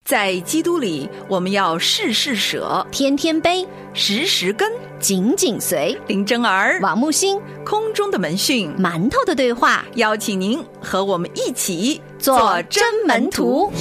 在基督里，我们要事事舍， 天天悲， 时时跟， 紧紧随。 林真儿、 王木星， 空中的门讯， 馒头的对话， 邀请您和我们一起做真门徒。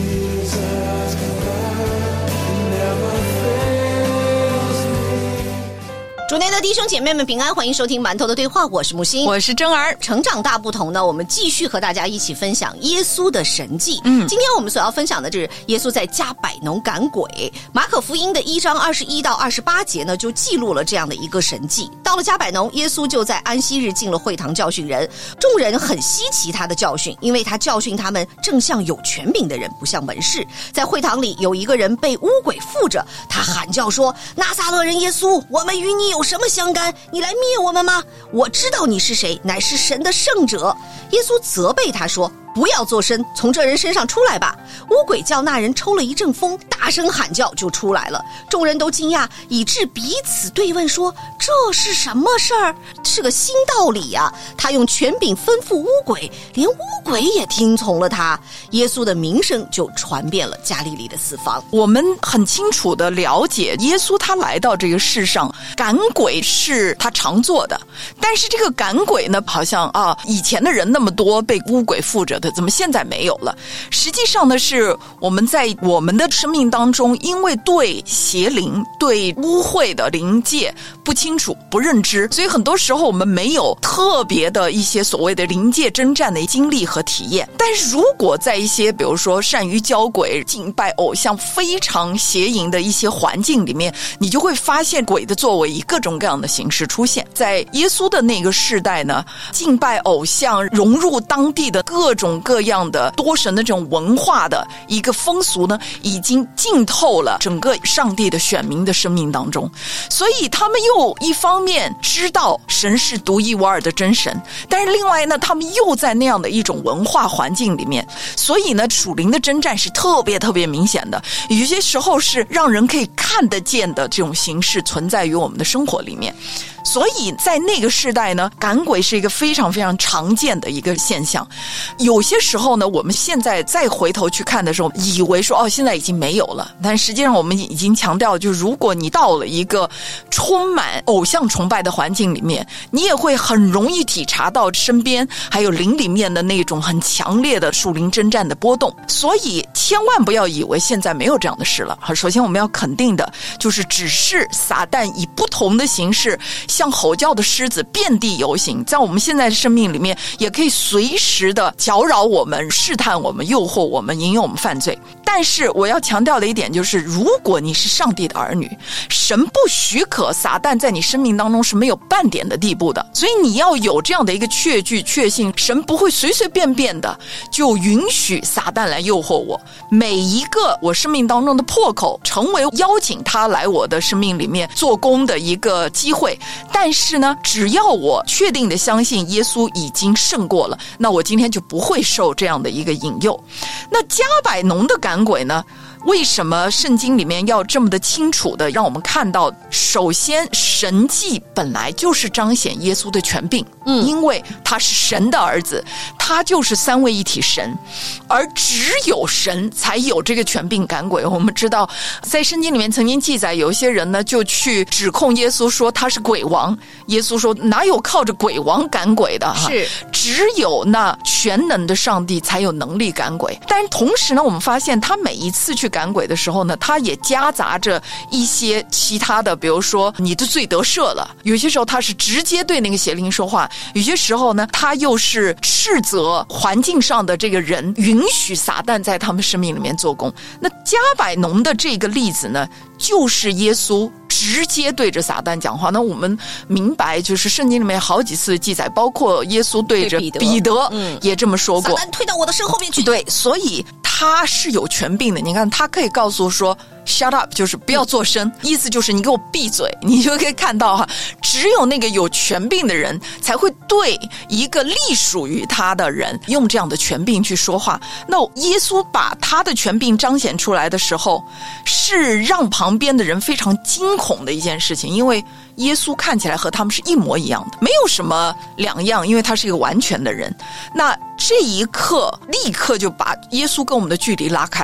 主内的弟兄姐妹们平安，欢迎收听馒头的对话，我是木星， 我是真儿。 成长大不同呢，我们继续和大家一起分享耶稣的神迹。今天我们所要分享的是耶稣在加百农赶鬼。马可福音的1章21到28节呢，就记录了这样的一个神迹。到了加百农，耶稣就在安息日进了会堂教训人，众人很稀奇他的教训，因为他教训他们正像有权柄的人，不像文士。在会堂里有一个人被污鬼附着，他喊叫说：拿撒勒人耶稣，我们与你有什么相干？你来灭我们吗？我知道你是谁，乃是神的圣者。耶稣责备他说：不要作声，从这人身上出来吧。污鬼叫那人抽了一阵风，大声喊叫就出来了。众人都惊讶，以致彼此对问说：这是什么事儿？是个新道理呀！他用权柄吩咐污鬼，连污鬼也听从了他。耶稣的名声就传遍了加利利的四方。 我们很清楚的了解，耶稣他来到这个世上，赶鬼是他常做的。但是这个赶鬼呢，好像以前的人那么多被污鬼附着，怎么现在没有了？实际上呢，是我们在我们的生命当中，因为对邪灵、对污秽的灵界不清楚、不认知，所以很多时候我们没有特别的一些所谓的灵界征战的经历和体验。但是如果在一些比如说善于交鬼、敬拜偶像、非常邪淫的一些环境里面，你就会发现鬼的作为以各种各样的形式出现。在耶稣的那个世代呢，敬拜偶像融入当地的各种各样的多神的这种文化的一个风俗呢，已经浸透了整个上帝的选民的生命当中。所以他们又一方面知道神是独一无二的真神，但是另外呢，他们又在那样的一种文化环境里面，所以呢，属灵的征战是特别特别明显的。有些时候是让人可以看得见的这种形式存在于我们的生活里面。所以在那个时代呢，赶鬼是一个非常非常常见的一个现象。有些时候呢，我们现在再回头去看的时候，以为说现在已经没有了，但实际上我们已经强调，就是如果你到了一个充满偶像崇拜的环境里面，你也会很容易体察到身边还有灵里面的那种很强烈的属灵征战的波动。所以千万不要以为现在没有这样的事了。首先我们要肯定的就是只是撒旦以不同的形式像吼叫的狮子遍地游行，在我们现在的生命里面也可以随时的搅扰我们、试探我们、诱惑我们、引诱我们犯罪。但是我要强调的一点就是，如果你是上帝的儿女，神不许可撒旦在你生命当中是没有半点的地步的。所以你要有这样的一个确据、确信，神不会随随便便的就允许撒旦来诱惑我。每一个我生命当中的破口，成为邀请他来我的生命里面做工的一个机会。但是呢，只要我确定的相信耶稣已经胜过了，那我今天就不会受这样的一个引诱。那加百农的赶鬼呢，为什么圣经里面要这么的清楚的让我们看到？首先，神迹本来就是彰显耶稣的权柄，因为他是神的儿子，他就是三位一体神，而只有神才有这个权柄赶鬼。我们知道在圣经里面曾经记载，有一些人呢就去指控耶稣说他是鬼王。耶稣说哪有靠着鬼王赶鬼的？是只有那全能的上帝才有能力赶鬼。但是同时呢，我们发现他每一次去赶鬼的时候呢，他也夹杂着一些其他的，比如说你的罪得赦了，有些时候他是直接对那个邪灵说话，有些时候呢他又是斥责环境上的这个人，允许撒旦在他们生命里面做工。那加百农的这个例子呢，就是耶稣直接对着撒旦讲话。那我们明白，就是圣经里面好几次记载，包括耶稣对着彼得也这么说过， 撒旦退到我的身后面去。 对，所以他是有权柄的。你看，他可以告诉说 shut up， 就是不要作声，意思就是你给我闭嘴。你就可以看到只有那个有权柄的人才会对一个隶属于他的人用这样的权柄去说话。那耶稣把他的权柄彰显出来的时候，是让旁边的人非常惊恐的一件事情，因为耶稣看起来和他们是一模一样的，没有什么两样，因为他是一个完全的人。那这一刻立刻就把耶稣跟我们的距离拉开了。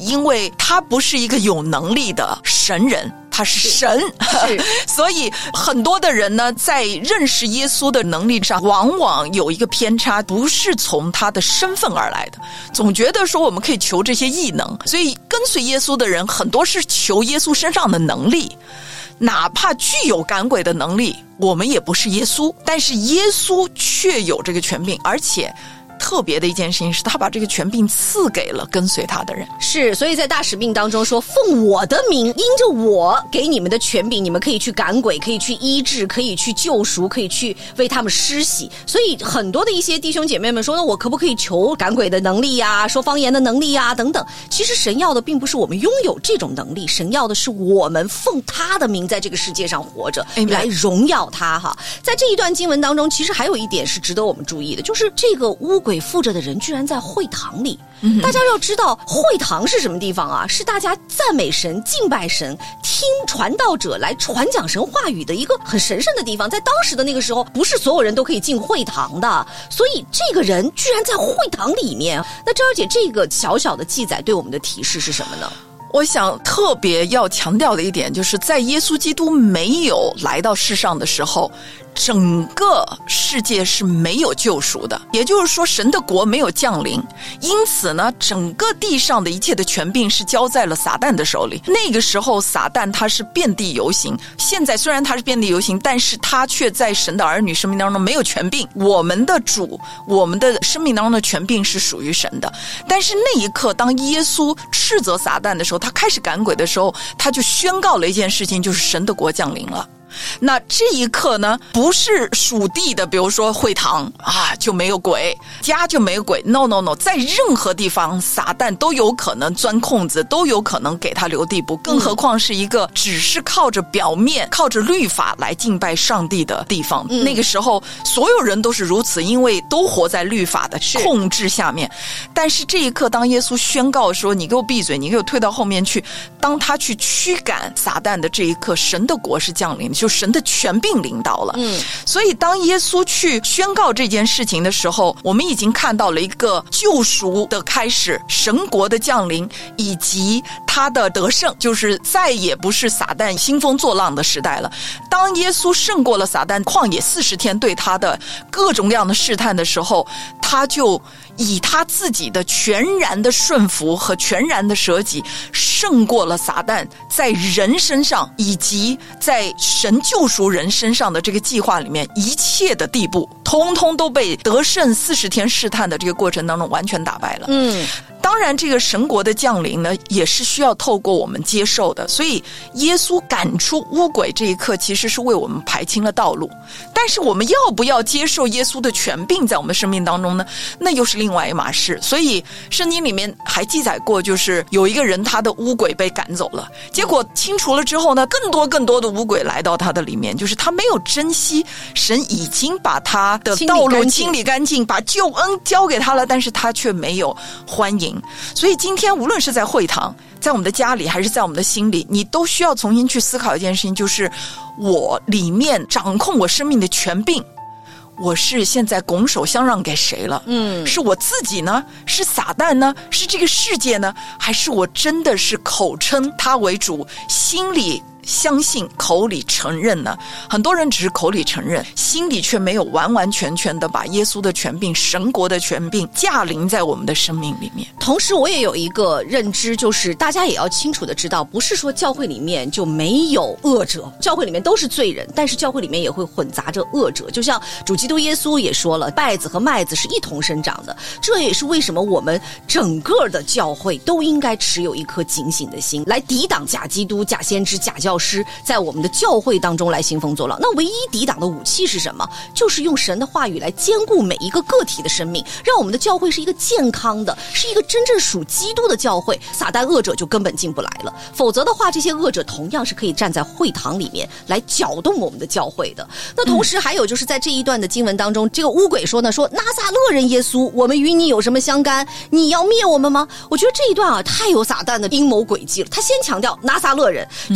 因为他不是一个有能力的神人，他是神，所以很多的人呢，在认识耶稣的能力上，往往有一个偏差，不是从他的身份而来的，总觉得说我们可以求这些异能，所以跟随耶稣的人很多是求耶稣身上的能力。哪怕具有赶鬼的能力，我们也不是耶稣，但是耶稣却有这个权柄，而且特别的一件事情是他把这个权柄赐给了跟随他的人。 是，所以在大使命当中说，奉我的名，因着我给你们的权柄，你们可以去赶鬼，可以去医治，可以去救赎，可以去为他们施洗。所以很多的一些弟兄姐妹们说，那我可不可以求赶鬼的能力呀，说方言的能力呀等等。其实神要的并不是我们拥有这种能力，神要的是我们奉他的名在这个世界上活着，来荣耀他哈。在这一段经文当中，其实还有一点是值得我们注意的，就是这个污鬼附着的人居然在会堂里。大家要知道会堂是什么地方啊？是大家赞美神、敬拜神、听传道者来传讲神话语的一个很神圣的地方。在当时的那个时候，不是所有人都可以进会堂的，所以这个人居然在会堂里面。那张儿姐，这个小小的记载对我们的提示是什么呢？ 我想特别要强调的一点，就是在耶稣基督没有来到世上的时候，整个世界是没有救赎的，也就是说神的国没有降临，因此呢，整个地上的一切的权柄是交在了撒旦的手里。那个时候撒旦他是遍地游行，现在虽然他是遍地游行，但是他却在神的儿女生命当中没有权柄。我们的主，我们的生命当中的权柄是属于神的，但是那一刻当耶稣斥责撒旦的时候，他开始赶鬼的时候，他就宣告了一件事情，就是神的国降临了。那这一刻呢，不是属地的，比如说会堂啊就没有鬼，家就没有鬼， no， 在任何地方撒旦都有可能钻空子，都有可能给他留地步，更何况是一个只是靠着表面靠着律法来敬拜上帝的地方。那个时候所有人都是如此，因为都活在律法的控制下面。但是这一刻当耶稣宣告说你给我闭嘴，你给我退到后面去，当他去驱赶撒旦的这一刻，神的国是降临的，就神的权柄领导了。所以当耶稣去宣告这件事情的时候，我们已经看到了一个救赎的开始，神国的降临，以及他的得胜，就是再也不是撒旦兴风作浪的时代了。当耶稣胜过了撒旦旷野40天对他的各种各样的试探的时候，他就以他自己的全然的顺服和全然的舍己，胜过了撒旦在人身上以及在神救赎人身上的这个计划里面一切的地步，通通都被得胜40天试探的这个过程当中完全打败了。当然这个神国的降临呢，也是需要透过我们接受的，所以耶稣赶出污鬼这一刻其实是为我们排清了道路。但是我们要不要接受耶稣的权柄在我们生命当中呢？那又是另外一码事。所以圣经里面还记载过，就是有一个人他的污鬼被赶走了，结果清除了之后呢，更多的污鬼来到他的里面，就是他没有珍惜神已经把他的道路清理干净，把救恩交给他了，但是他却没有欢迎。所以今天无论是在会堂，在我们的家里，还是在我们的心里，你都需要重新去思考一件事情，就是我里面掌控我生命的权柄，我是现在拱手相让给谁了？是我自己呢？是撒旦呢？是这个世界呢？还是我真的是口称他为主，心里相信，口里承认呢？很多人只是口里承认，心里却没有完完全全的把耶稣的权柄、神国的权柄驾临在我们的生命里面。 同时我也有一个认知，就是大家也要清楚的知道，不是说教会里面就没有恶者，教会里面都是罪人，但是教会里面也会混杂着恶者。就像主基督耶稣也说了，稗子和麦子是一同生长的。这也是为什么我们整个的教会都应该持有一颗警醒的心，来抵挡假基督、假先知、假教师在我们的教会当中来兴风作浪。那唯一抵挡的武器是什么？就是用神的话语来兼顾每一个个体的生命，让我们的教会是一个健康的，是一个真正属基督的教会，撒旦恶者就根本进不来了。否则的话，这些恶者同样是可以站在会堂里面来搅动我们的教会的。那同时还有就是在这一段的经文当中，这个污鬼说呢，说拿撒勒人耶稣，我们与你有什么相干？你要灭我们吗？我觉得这一段啊，太有撒旦的阴谋诡计了。他先强调拿撒勒人，就是让所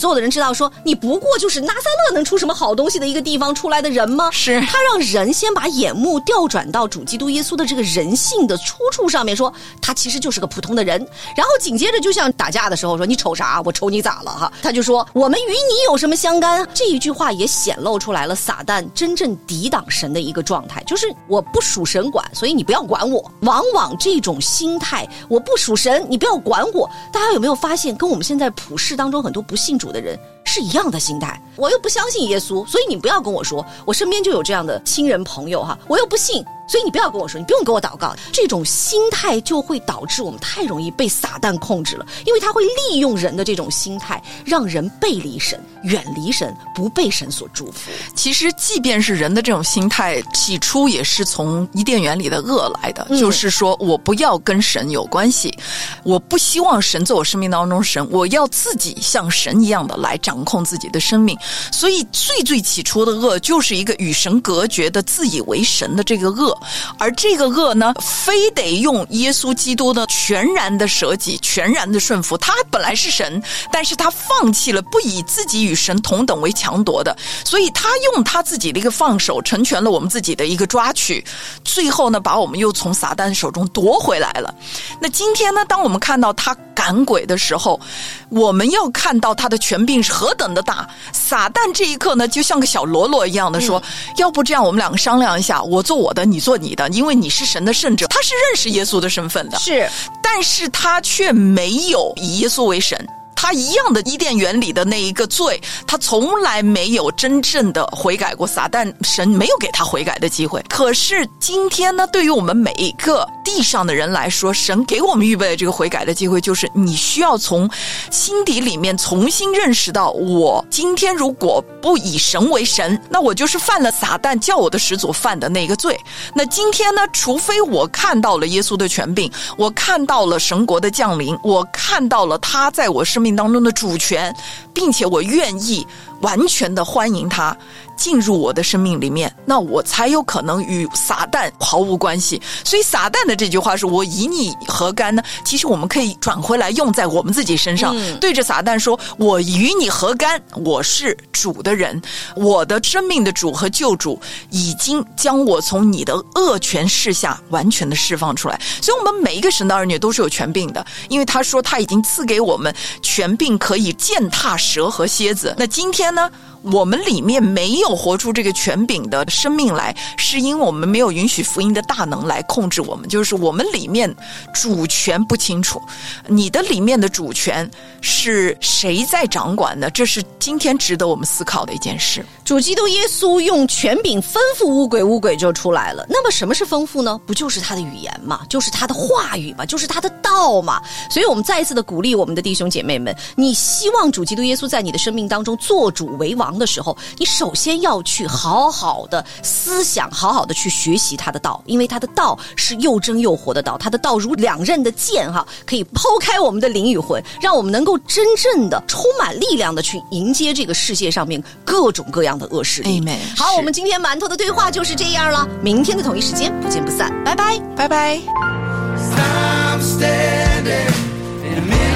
有的人知道说，你不过就是拿撒勒能出什么好东西的一个地方出来的人吗？ 是他让人先把眼目调转到主基督耶稣的这个人性的出处上面，说他其实就是个普通的人。然后紧接着就像打架的时候说，你瞅啥？我瞅你咋了哈？他就说我们与你有什么相干？这一句话也显露出来了撒旦真正抵挡神的一个状态，就是我不属神管，所以你不要管我。往往这种心态，我不属神，你不要管我，大家有没有发现跟我们现在普世当中很多不信主的人是一样的心态？我又不相信耶稣，所以你不要跟我说。我身边就有这样的亲人朋友哈，我又不信，所以你不要跟我说，你不用给我祷告。这种心态就会导致我们太容易被撒旦控制了，因为他会利用人的这种心态，让人背离神，远离神，不被神所祝福。 其实即便是人的这种心态，起初也是从伊甸园里的恶来的，就是说我不要跟神有关系，我不希望神在我生命当中神，我要自己像神一样的来掌控自己的生命。所以最起初的恶就是一个与神隔绝的自以为神的这个恶，而这个恶呢，非得用耶稣基督的全然的舍己，全然的顺服。他本来是神，但是他放弃了，不以自己与神同等为强夺的，所以他用他自己的一个放手，成全了我们自己的一个抓取，最后呢，把我们又从撒旦手中夺回来了。那今天呢，当我们看到他赶鬼的时候，我们要看到他的权柄是何等的大。撒旦这一刻呢，就像个小喽啰一样的说，要不这样我们两个商量一下，我做我的，你做你的，因为你是神的圣者。他是认识耶稣的身份的， 是， 但是他却没有以耶稣为神。他一样的伊甸园里的那一个罪，他从来没有真正的悔改过，撒旦神没有给他悔改的机会。可是今天呢，对于我们每一个地上的人来说，神给我们预备的这个悔改的机会，就是你需要从心底里面重新认识到，我今天如果不以神为神，那我就是犯了撒旦叫我的始祖犯的那个罪。那今天呢，除非我看到了耶稣的权柄，我看到了神国的降临，我看到了他在我生命当中的主权，并且我愿意完全的欢迎他进入我的生命里面，那我才有可能与撒旦毫无关系。所以撒旦的这句话是我以你何干呢？其实我们可以转回来用在我们自己身上，对着撒旦说，我与你何干？我是主的人，我的生命的主和救主已经将我从你的恶权势下完全的释放出来。所以我们每一个神的儿女都是有权柄的，因为他说他已经赐给我们权柄，可以践踏蛇和蝎子。那今天呢，我们里面没有活出这个权柄的生命来，是因为我们没有允许福音的大能来控制我们，就是我们里面主权不清楚。你的里面的主权是谁在掌管的？这是今天值得我们思考的一件事。 主基督耶稣用权柄吩咐污鬼，污鬼就出来了。那么什么是吩咐呢？不就是他的语言嘛，就是他的话语嘛，就是他的道嘛。所以我们再一次的鼓励我们的弟兄姐妹们，你希望主基督耶稣在你的生命当中做主为王的时候，你首先要去好好的思想，好好的去学习他的道，因为他的道是又真又活的道，他的道如两刃的剑哈，可以剖开我们的灵与魂，让我们能够真正的充满力量的去迎接这个世界上面各种各样的恶势力。好，我们今天馒头的对话就是这样了，明天的同一时间不见不散，拜拜， 拜拜。I'm standing in the middle